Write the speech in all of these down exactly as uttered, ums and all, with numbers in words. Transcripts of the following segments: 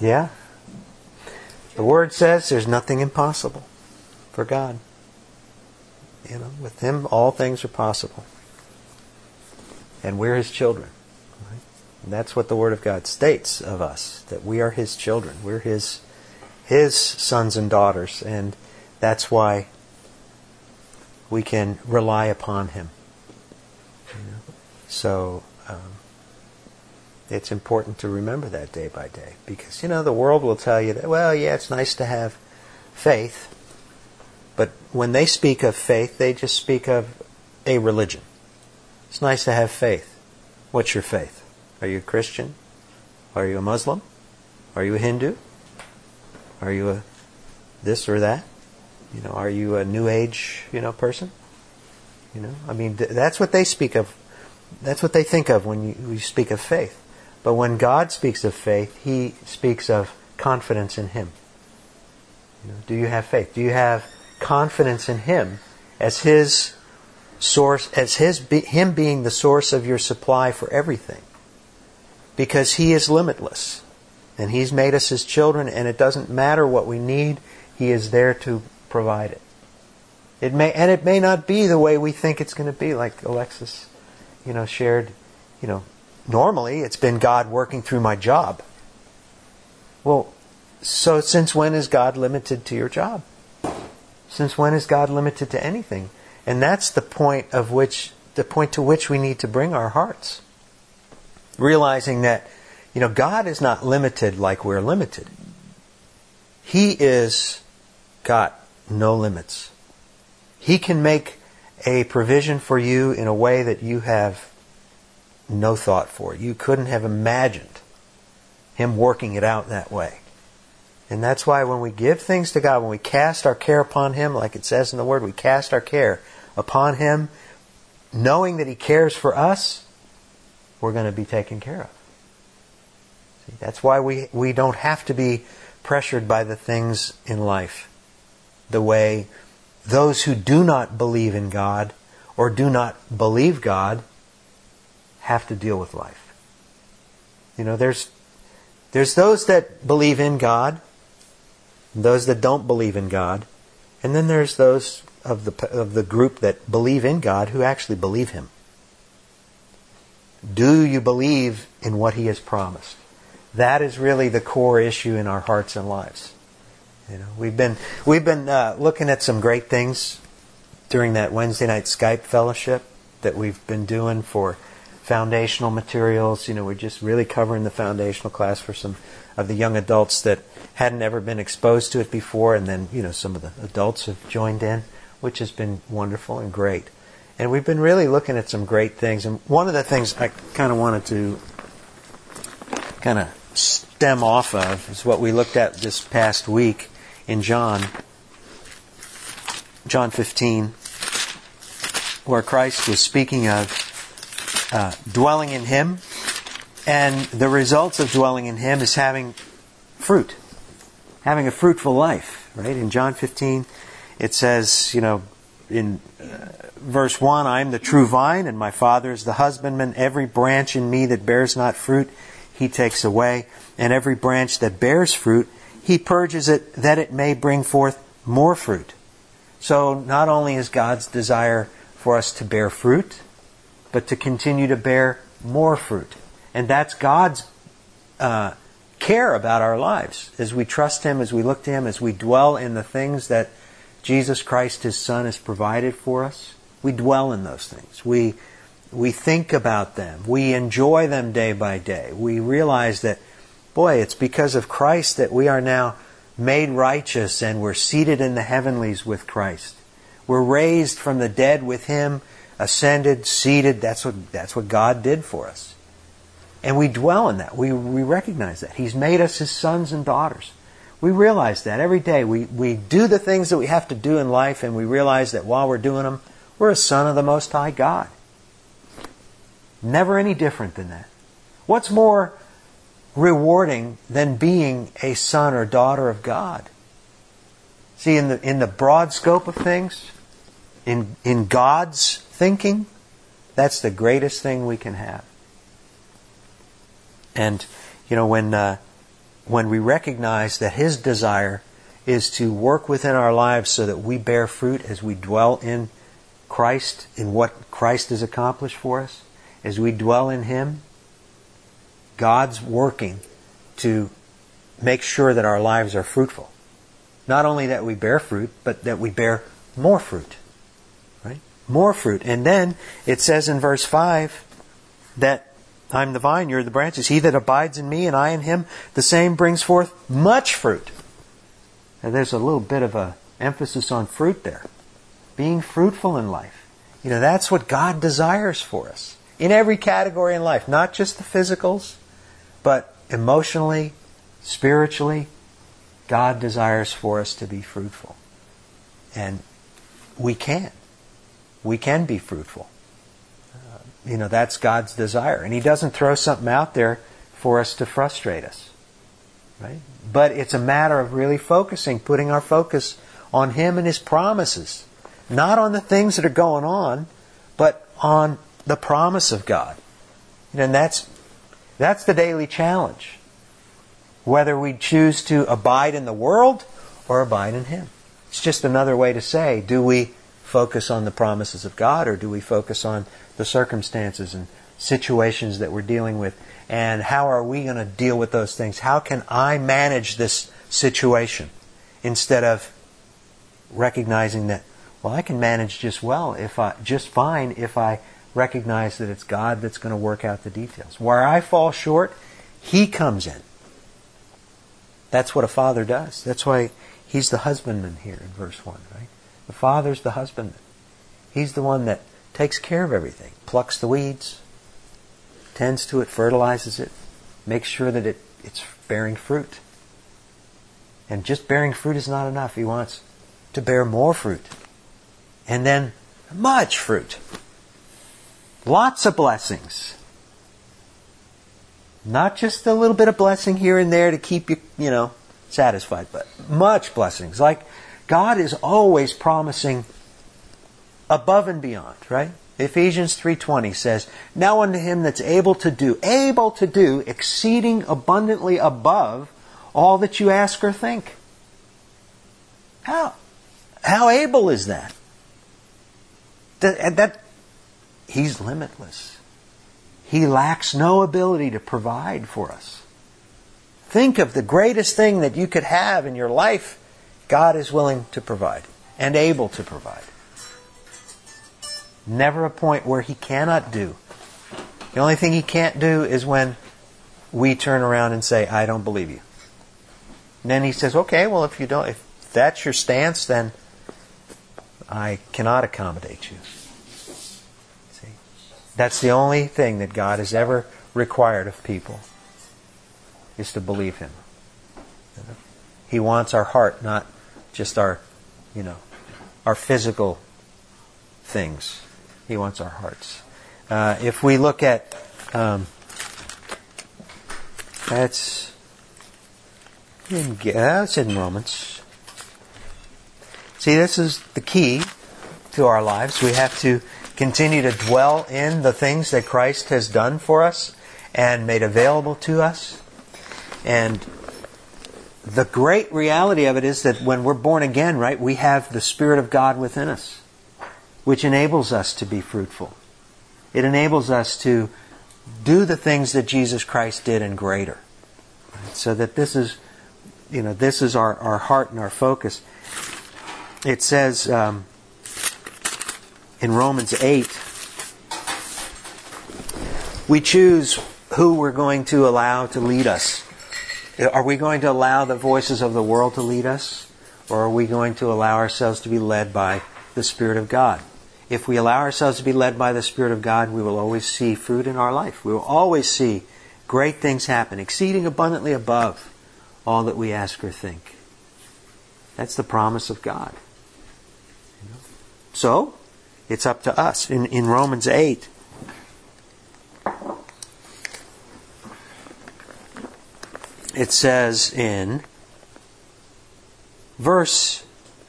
Yeah. The Word says there's nothing impossible for God. You know, with Him all things are possible. And we're His children. Right? And that's what the Word of God states of us, that we are His children. We're His, His sons and daughters. And that's why we can rely upon Him. You know? So, um, it's important to remember that day by day. Because, you know, the world will tell you that, well, yeah, it's nice to have faith. But when they speak of faith, they just speak of a religion. It's nice to have faith. What's your faith? Are you a Christian? Are you a Muslim? Are you a Hindu? Are you a this or that? You know, are you a New Age, you know, person? You know, I mean, th- that's what they speak of. That's what they think of when you, you speak of faith. But when God speaks of faith, He speaks of confidence in Him. You know, do you have faith? Do you have confidence in Him as His source, as His be, Him being the source of your supply for everything? Because He is limitless. And He's made us His children, and it doesn't matter what we need, He is there to provide it. It may, and it may not be the way we think it's going to be, like Alexis, you know, shared, you know, normally it's been God working through my job. Well, so since when is God limited to your job? Since when is God limited to anything? And that's the point of which, the point to which we need to bring our hearts. Realizing that, you know, God is not limited like we're limited. He is got no limits. He can make a provision for you in a way that you have no thought for. You couldn't have imagined Him working it out that way. And that's why when we give things to God, when we cast our care upon Him, like it says in the Word, we cast our care upon Him, knowing that He cares for us, we're going to be taken care of. See, that's why we, we don't have to be pressured by the things in life the way those who do not believe in God or do not believe God have to deal with life. You know, there's there's those that believe in God, those that don't believe in God, and then there's those of the of the group that believe in God who actually believe Him. Do you believe in what He has promised? That is really the core issue in our hearts and lives. You know, we've been we've been uh, looking at some great things during that Wednesday night Skype fellowship that we've been doing for foundational materials. You know, we're just really covering the foundational class for some of the young adults that hadn't ever been exposed to it before, and then, you know, some of the adults have joined in, which has been wonderful and great. And we've been really looking at some great things. And one of the things I kind of wanted to kind of stem off of is what we looked at this past week in John, John fifteen, where Christ was speaking of uh, dwelling in Him, and the results of dwelling in Him is having fruit, having a fruitful life. Right? In John fifteen, it says, you know, in uh, verse one, I am the true vine, and my Father is the husbandman. Every branch in me that bears not fruit, He takes away, and every branch that bears fruit, He purges it that it may bring forth more fruit. So not only is God's desire for us to bear fruit, but to continue to bear more fruit. And that's God's uh, care about our lives. As we trust Him, as we look to Him, as we dwell in the things that Jesus Christ, His Son, has provided for us, we dwell in those things. We we think about them. We enjoy them day by day. We realize that, boy, it's because of Christ that we are now made righteous and we're seated in the heavenlies with Christ. We're raised from the dead with Him, ascended, seated. That's what that's what God did for us. And we dwell in that. We we recognize that. He's made us His sons and daughters. We realize that every day. We, we do the things that we have to do in life, and we realize that while we're doing them, we're a son of the Most High God. Never any different than that. What's more rewarding than being a son or daughter of God? See, in the in the broad scope of things, in in God's thinking, that's the greatest thing we can have. And you know, when uh, when we recognize that His desire is to work within our lives so that we bear fruit as we dwell in Christ, in what Christ has accomplished for us, as we dwell in Him, God's working to make sure that our lives are fruitful. Not only that we bear fruit, but that we bear more fruit. Right? More fruit. And then it says in verse five that I'm the vine, you're the branches. He that abides in me and I in him, the same brings forth much fruit. And there's a little bit of a emphasis on fruit there. Being fruitful in life. You know, that's what God desires for us. In every category in life. Not just the physicals, but emotionally, spiritually, God desires for us to be fruitful. And we can. We can be fruitful. Uh, you know, that's God's desire. And He doesn't throw something out there for us to frustrate us. Right? But it's a matter of really focusing, putting our focus on Him and His promises. Not on the things that are going on, but on the promise of God. And that's that's the daily challenge. Whether we choose to abide in the world or abide in Him. It's just another way to say, do we focus on the promises of God or do we focus on the circumstances and situations that we're dealing with? And how are we going to deal with those things? How can I manage this situation? Instead of recognizing that, well, I can manage just well, if I just fine if I recognize that it's God that's going to work out the details. Where I fall short, He comes in. That's what a father does. That's why He's the husbandman here in verse one, right? The Father's the husbandman. He's the one that takes care of everything. Plucks the weeds, tends to it, fertilizes it, makes sure that it, it's bearing fruit. And just bearing fruit is not enough. He wants to bear more fruit. And then much fruit. Lots of blessings. Not just a little bit of blessing here and there to keep you, you know, satisfied, but much blessings. Like God is always promising above and beyond, right? Ephesians three twenty says, now unto Him that's able to do, able to do exceeding abundantly above all that you ask or think. How? How able is that? That, that He's limitless. He lacks no ability to provide for us. Think of the greatest thing that you could have in your life. God is willing to provide and able to provide. Never a point where He cannot do. The only thing He can't do is when we turn around and say, I don't believe you. And then He says, okay, well, if you don't, if that's your stance, then I cannot accommodate you. See? That's the only thing that God has ever required of people, is to believe Him. He wants our heart, not just our, you know, our physical things. He wants our hearts. Uh, if we look at, um, that's in, that's in Romans. See, this is the key to our lives. We have to continue to dwell in the things that Christ has done for us and made available to us. And the great reality of it is that when we're born again, right, we have the Spirit of God within us, which enables us to be fruitful. It enables us to do the things that Jesus Christ did and greater. Right? So that this is, you know, this is our, our heart and our focus. It says um, in Romans eight, we choose who we're going to allow to lead us. Are we going to allow the voices of the world to lead us? Or are we going to allow ourselves to be led by the Spirit of God? If we allow ourselves to be led by the Spirit of God, we will always see fruit in our life. We will always see great things happen, exceeding abundantly above all that we ask or think. That's the promise of God. So, it's up to us. In, in Romans eight, it says in verse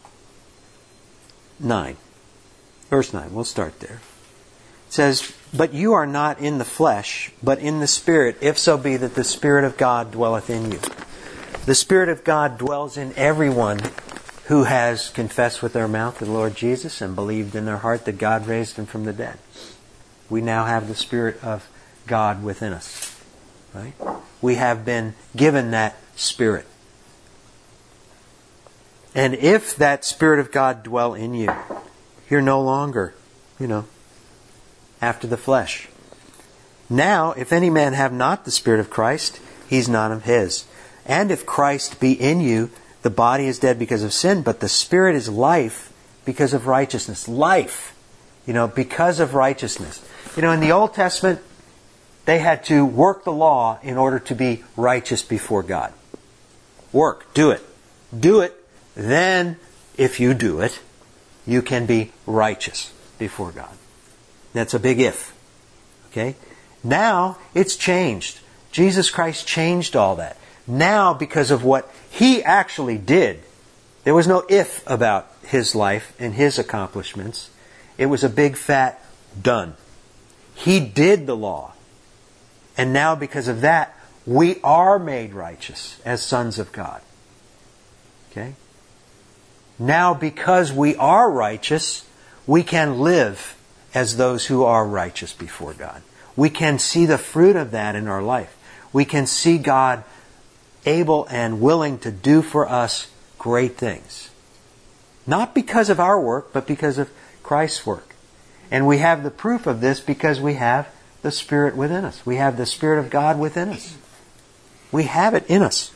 nine. Verse nine, we'll start there. It says, but you are not in the flesh, but in the Spirit, if so be that the Spirit of God dwelleth in you. The Spirit of God dwells in everyone who has confessed with their mouth the Lord Jesus and believed in their heart that God raised Him from the dead. We now have the Spirit of God within us. Right? We have been given that Spirit. And if that Spirit of God dwell in you, you're no longer, you know, after the flesh. Now, if any man have not the Spirit of Christ, he's not of His. And if Christ be in you, the body is dead because of sin, but the Spirit is life because of righteousness. Life, you know, because of righteousness. You know, in the Old Testament, they had to work the law in order to be righteous before God. Work, do it. Do it. Then, if you do it, you can be righteous before God. That's a big if. Okay? Now, it's changed. Jesus Christ changed all that. Now, because of what He actually did, there was no if about His life and His accomplishments. It was a big fat done. He did the law. And now, because of that, we are made righteous as sons of God. Okay? Now, because we are righteous, we can live as those who are righteous before God. We can see the fruit of that in our life. We can see God able and willing to do for us great things. Not because of our work, but because of Christ's work. And we have the proof of this because we have the Spirit within us. We have the Spirit of God within us. We have it in us.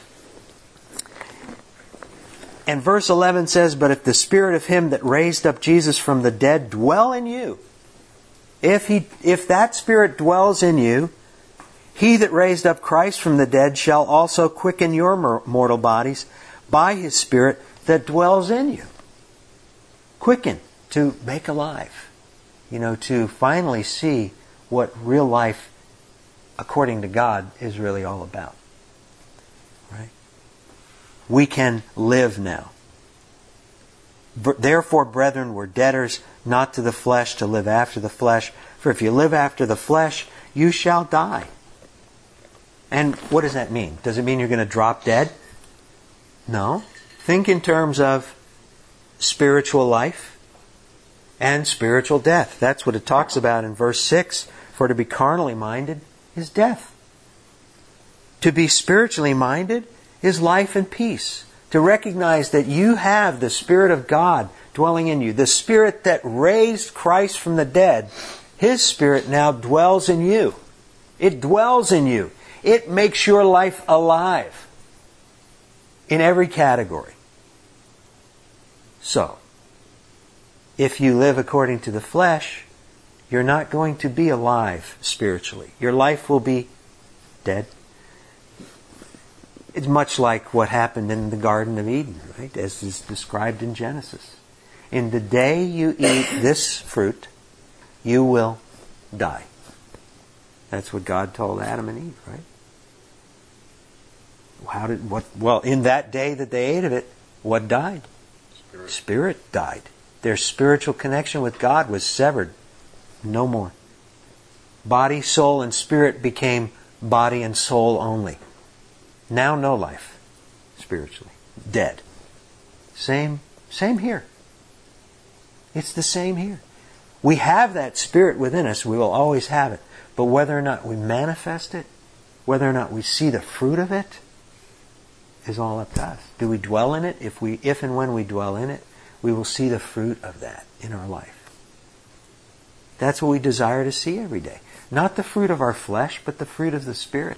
And verse eleven says, "But if the Spirit of Him that raised up Jesus from the dead dwell in you," if he, if that Spirit dwells in you, "He that raised up Christ from the dead shall also quicken your mortal bodies by His Spirit that dwells in you." Quicken, to make alive. You know, to finally see what real life, according to God, is really all about. Right? We can live now. "Therefore, brethren, we're debtors, not to the flesh, to live after the flesh. For if you live after the flesh, you shall die." And what does that mean? Does it mean you're going to drop dead? No. Think in terms of spiritual life and spiritual death. That's what it talks about in verse six. "For to be carnally minded is death. To be spiritually minded is life and peace." To recognize that you have the Spirit of God dwelling in you. The Spirit that raised Christ from the dead, His Spirit now dwells in you. It dwells in you. It makes your life alive in every category. So, if you live according to the flesh, you're not going to be alive spiritually. Your life will be dead. It's much like what happened in the Garden of Eden, right? As is described in Genesis. In the day you eat this fruit, you will die. That's what God told Adam and Eve, right? How did what? Well, in that day that they ate of it, what died? Spirit. Spirit died. Their spiritual connection with God was severed. No more. Body, soul, and spirit became body and soul only. Now no life, spiritually. Dead. Same, same here. It's the same here. We have that Spirit within us. We will always have it. But whether or not we manifest it, whether or not we see the fruit of it, is all up to us. Do we dwell in it? If we, if and when we dwell in it, we will see the fruit of that in our life. That's what we desire to see every day. Not the fruit of our flesh, but the fruit of the Spirit.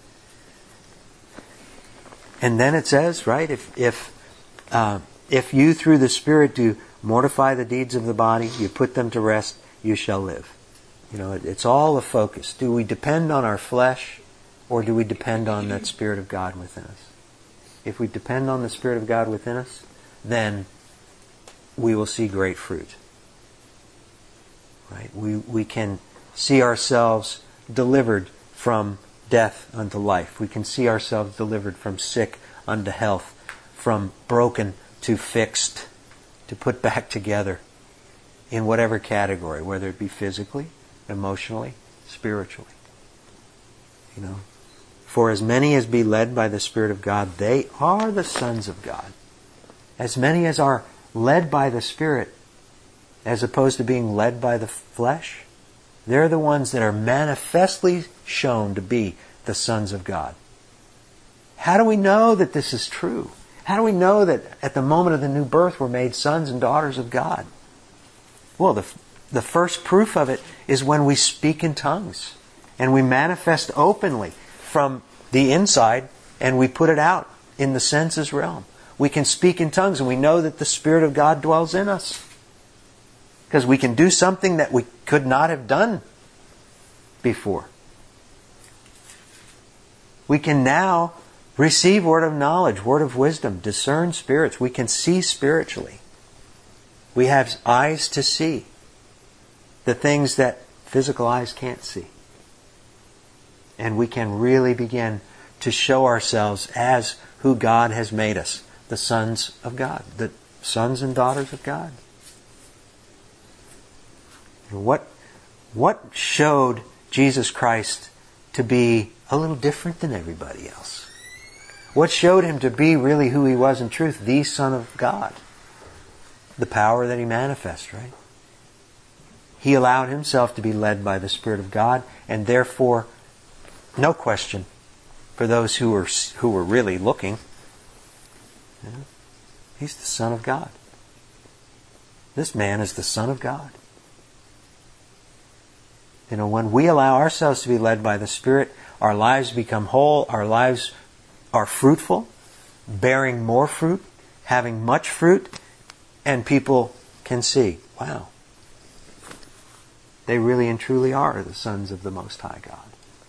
And then it says, right, if if uh, if you through the Spirit do mortify the deeds of the body, you put them to rest, you shall live. You know, it, it's all a focus. Do we depend on our flesh, or do we depend on that Spirit of God within us? If we depend on the Spirit of God within us, then we will see great fruit. Right? We we can see ourselves delivered from death unto life. We can see ourselves delivered from sick unto health, from broken to fixed, to put back together in whatever category, whether it be physically, emotionally, spiritually. You know, For as many as be led by the Spirit of God, they are the sons of God. As many as are led by the Spirit, as opposed to being led by the flesh, they're the ones that are manifestly shown to be the sons of God. How do we know that this is true? How do we know that at the moment of the new birth we're made sons and daughters of God? Well, the, the first proof of it is when we speak in tongues and we manifest openly from the inside and we put it out in the senses realm. We can speak in tongues and we know that the Spirit of God dwells in us. Because we can do something that we could not have done before. We can now receive word of knowledge, word of wisdom, discern spirits. We can see spiritually. We have eyes to see the things that physical eyes can't see. And we can really begin to show ourselves as who God has made us, the sons of God, the sons and daughters of God. What, what showed Jesus Christ to be a little different than everybody else? What showed Him to be really who He was in truth, the Son of God? The power that He manifests, right? He allowed Himself to be led by the Spirit of God, and therefore, no question, for those who were, who were really looking, you know, He's the Son of God. This man is the Son of God. You know, when we allow ourselves to be led by the Spirit, our lives become whole, our lives are fruitful, bearing more fruit, having much fruit, and people can see, wow, they really and truly are the sons of the Most High God.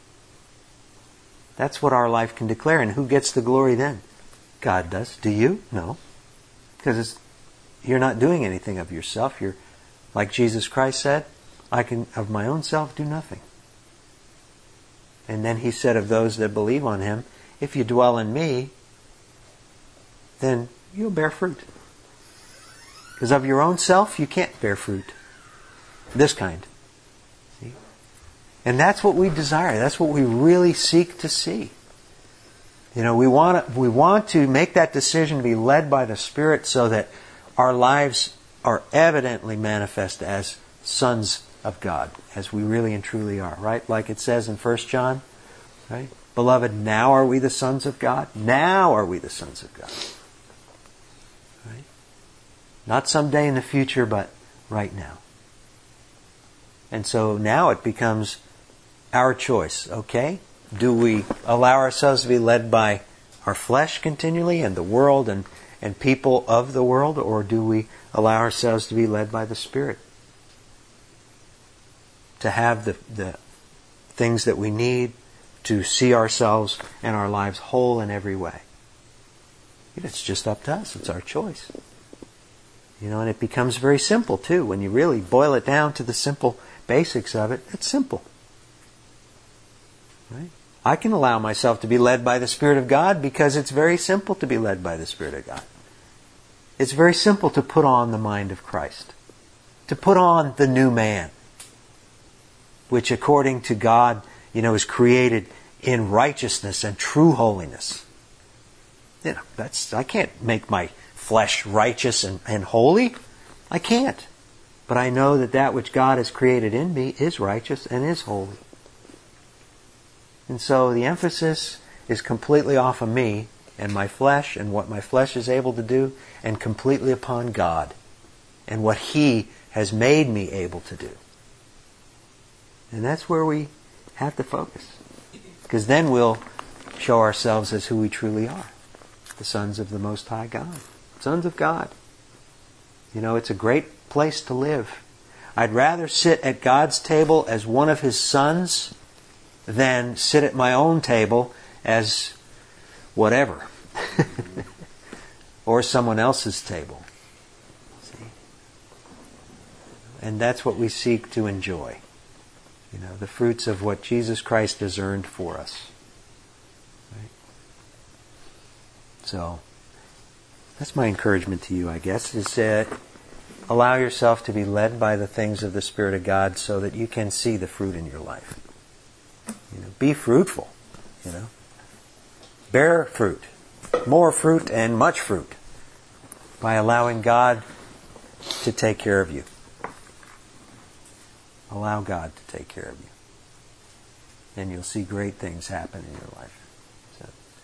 That's what our life can declare. And who gets the glory then? God does. Do you? No. Because it's, you're not doing anything of yourself. You're, like Jesus Christ said, I can of my own self do nothing. And then He said of those that believe on Him, if you dwell in Me, then you'll bear fruit. Because of your own self, you can't bear fruit. This kind. See? And that's what we desire. That's what we really seek to see. You know, we want to, we want to make that decision to be led by the Spirit so that our lives are evidently manifest as sons of God, as we really and truly are, right? Like it says in First John, right? Beloved, now are we the sons of God? Now are we the sons of God. Right? Not someday in the future, but right now. And so now it becomes our choice, okay? Do we allow ourselves to be led by our flesh continually and the world and, and people of the world, or do we allow ourselves to be led by the Spirit? To have the, the things that we need to see ourselves and our lives whole in every way. It's just up to us. It's our choice. You know, and it becomes very simple too. When you really boil it down to the simple basics of it, it's simple. Right? I can allow myself to be led by the Spirit of God because it's very simple to be led by the Spirit of God. It's very simple to put on the mind of Christ. To put on the new man, which according to God, you know, is created in righteousness and true holiness. You know, that's, I can't make my flesh righteous and, and holy. I can't. But I know that that which God has created in me is righteous and is holy. And so the emphasis is completely off of me and my flesh and what my flesh is able to do, and completely upon God and what He has made me able to do. And that's where we have to focus. Because then we'll show ourselves as who we truly are. The sons of the Most High God. Sons of God. You know, it's a great place to live. I'd rather sit at God's table as one of His sons than sit at my own table as whatever. Or someone else's table. See? And that's what we seek to enjoy. You know, the fruits of what Jesus Christ has earned for us. Right? So, that's my encouragement to you, I guess, is that allow yourself to be led by the things of the Spirit of God so that you can see the fruit in your life. You know, be fruitful. You know, bear fruit, more fruit and much fruit, by allowing God to take care of you. Allow God to take care of you. And you'll see great things happen in your life. So,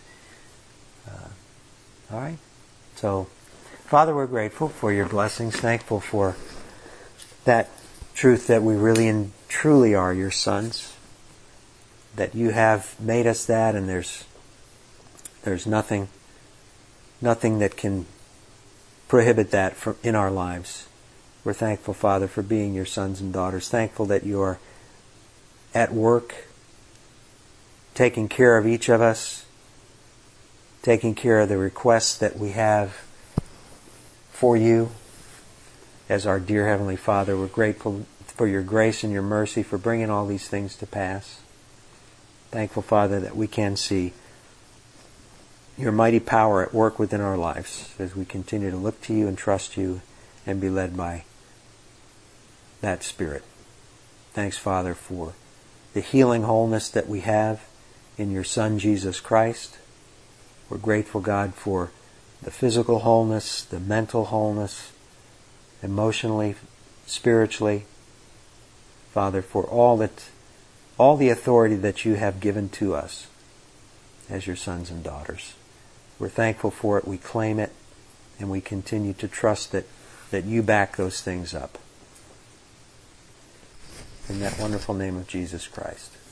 uh, all right? So, Father, we're grateful for your blessings, thankful for that truth that we really and truly are your sons, that you have made us that, and there's there's nothing nothing that can prohibit that from in our lives. We're thankful, Father, for being your sons and daughters, thankful that you are at work, taking care of each of us, taking care of the requests that we have for you as our dear Heavenly Father. We're grateful for your grace and your mercy for bringing all these things to pass. Thankful, Father, that we can see your mighty power at work within our lives as we continue to look to you and trust you and be led by that Spirit. Thanks, Father, for the healing wholeness that we have in your Son, Jesus Christ. We're grateful, God, for the physical wholeness, the mental wholeness, emotionally, spiritually. Father, for all that, all the authority that you have given to us as your sons and daughters. We're thankful for it, we claim it, and we continue to trust that, that you back those things up. In that wonderful name of Jesus Christ.